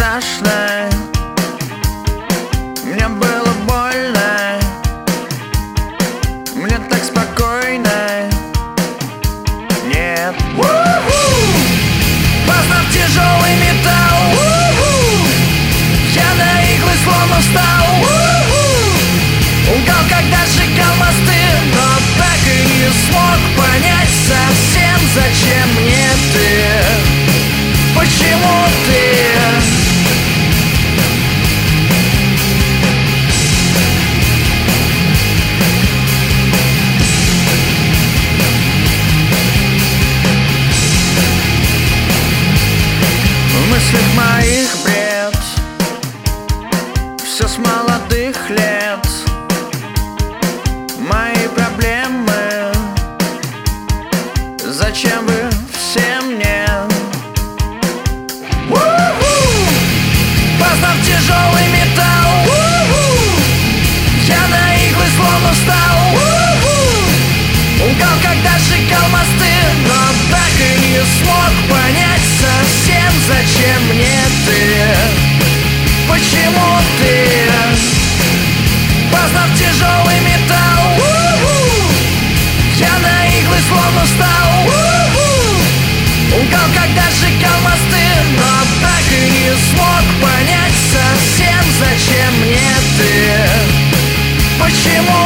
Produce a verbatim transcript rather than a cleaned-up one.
страшно, мне было больно, мне так спокойно. Нет. Познав тяжелый металл, я на иглы словно встал. Лгал, когда сжигал мосты, но так и не смог понять совсем, зачем мне ты, почему ты. В мыслях моих бред, все с молодых лет. Мои проблемы, зачем вы все мне? Познав тяжелый металл, я на иглы словно встал. Лгал, когда сжигал мосты, но так и не смог понять совсем, зачем мне ты, почему ты. Познав тяжелый металл, я на иглы словно встал. Лгал, когда сжигал мосты, но так и не смог понять совсем, зачем мне ты, почему